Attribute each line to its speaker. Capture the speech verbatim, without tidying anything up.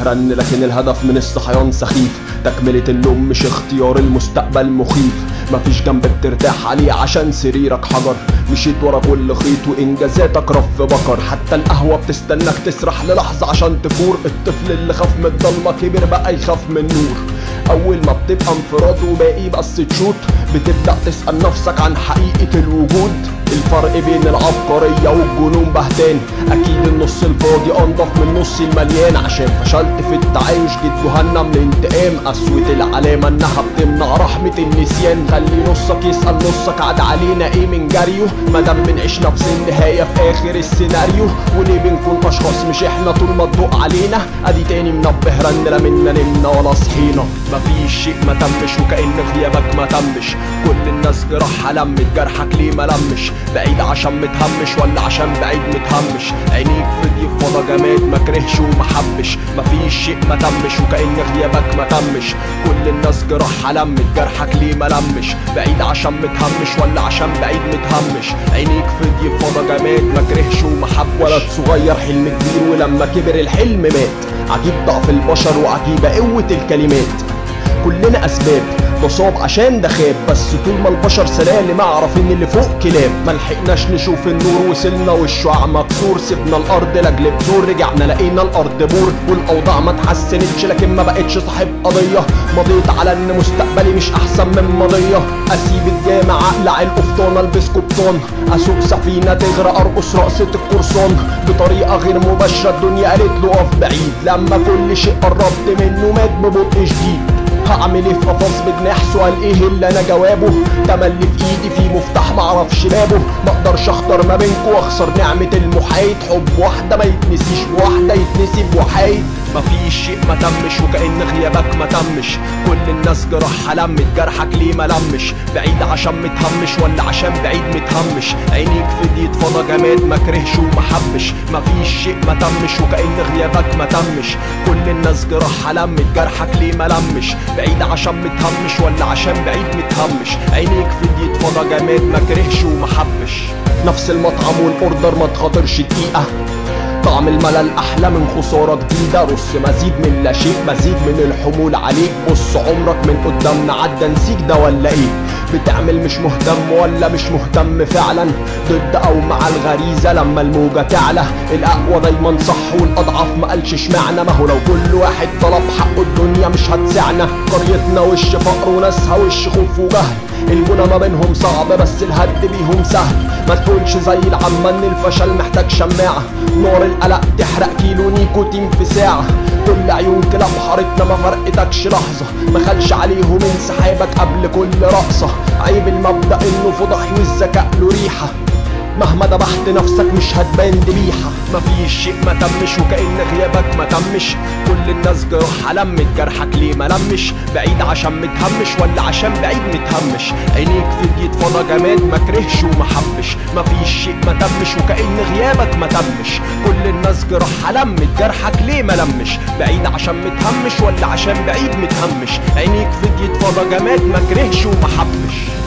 Speaker 1: منبه رن، لكن الهدف من الصحيان سخيف. تكملة النوم مش اختيار، المستقبل مخيف. مفيش جنب بترتاح عليه عشان سريرك حجر. مشيت ورا كل خيط وانجازاتك رف بكر. حتى القهوة بتستناك تسرح للحظة عشان تفور. الطفل اللي خاف من الضلمة كبر بقى يخاف من النور. اول ما بتبقى انفراد وباقي بس تشوت، بتبدأ تسأل نفسك عن حقيقة الوجود. الفرق بين العبقرية والجنون بهتان. اكيد النص الفاضي انضف من النص المليان. عشان فشلت في التعايش جيت جهنم الانتقام. قسوة العلامة انها بتمنع رحمة النسيان. خلي نصك يسأل نصك عاد علينا ايه من جريه. مادام بنعيش نفس النهاية في اخر السيناريو. وليه بنكون اشخاص مش احنا طول ما تدق علينا. ادي تاني منبه رن، لا منا نمنا ولا صحينا. مفيش شيء ما تمش وكأن غيابك ما تمش. كل الناس جراحها لمت، جرحك ليه ما لمش. بعيد عشان متهمش ولا عشان بعيد متهمش. عينيك في دي فضا جماد ما كرهش وما حبش. مفيش شيء ما تمش وكأن غيابك ما تمش. كل الناس جراحها لمت، جرحك ليه ما لمش. بعيد عشان متهمش ولا عشان بعيد متهمش. عينيك في دي فضا جماد ما كرهش وما حبش. ولد صغير حلم كبير ولما كبر الحلم مات. عجيب ضعف البشر وعجيبة قوة الكلمات. كلنا اسباب نصاب عشان ده خاب. بس طول ما البشر سلالم اعرف ان اللي فوق كلاب. ملحقناش نشوف النور وصلنا والشعاع مكسور. سيبنا الارض لاجل بذور، رجعنا لقينا الارض بور. والاوضاع ما اتحسنتش لكن ما بقتش صاحب قضيه. مضيت على ان مستقبلي مش احسن من ماضيه. اسيب الجامع اقلع القفطان البس قبطان. اسوق سفينه تغرق ارقص رقصه القرصان. بطريقه غير مباشره الدنيا قالت له اقف بعيد. لما كل شيء قربت منه مات ببطء شديد. هعمل ايه في قفص بجناح؟ سؤال ايه اللي انا جوابه؟ تملي في ايدي في مفتاح معرفش بابه. مقدرش اختار ما بينكو واخسر نعمة المحايد. حب واحدة ما يتنسيش بواحدة يتنسي بوحايد. مفيش شيء ما تمش وكأن غيابك ما تمش. كل الناس جراحها لمت، جرحك ليه ما لمش. بعيد عشان متهمش ولا عشان بعيد متهمش. عينيك في دي فضا جماد ما كرهش وما حبش. مفيش شيء ما تمش وكأن غيابك ما تمش. كل الناس جراحها لمت، جرحك ليه ما لمش. بعيد عشان متهمش ولا عشان بعيد متهمش. عينيك في دي فضا جماد ما كرهش وما حبش. نفس المطعم والاوردر ما تخاطرش دقيقة. طعم الملل احلى من خسارة جديدة. رص مزيد من لا شيء، مزيد من الحمول عليك. بص عمرك من قدامنا عدى نسيك ده ولا ايه؟ بتعمل مش مهتم ولا مش مهتم فعلا؟ ضد او مع الغريزة لما الموجة تعلى. الاقوى دايما صح والاضعف ما قالش اشمعنى. ما هو لو كل واحد طلب حقه الدنيا مش هتسعنا. قريتنا وش فقر وناسها وش خوف وجهل. البنا ما بينهم صعب بس الهد بيهم سهل. ما تقولش زي العامة ان الفشل محتاج شماعة. نار القلق تحرق كيلو نيكوتين في ساعة. كل عيون كلاب حارتنا ما فرقتكش لحظة. ما خلش عليهم انسحابك قبل كل رقصة. عيب المبدأ انه فضحي والذكاء له ريحة. مهما دبحت نفسك مش هتبان ذبيحة. مفيش شيء ما تمش وكأن غيابك ما تمش. كل الناس جروحها لمت، جرحك ليه ما لمش. بعيد عشان متهمش ولا عشان بعيد متهمش. عينيك في دي فضا جماد ما كرهش وما حبش. مفيش شيء ما تمش وكأن غيابك ما تمش. كل الناس جروحها لمت، جرحك ليه ما لمش. بعيد عشان متهمش ولا عشان بعيد متهمش. عينيك في دي فضا جماد ما كرهش وما حبش.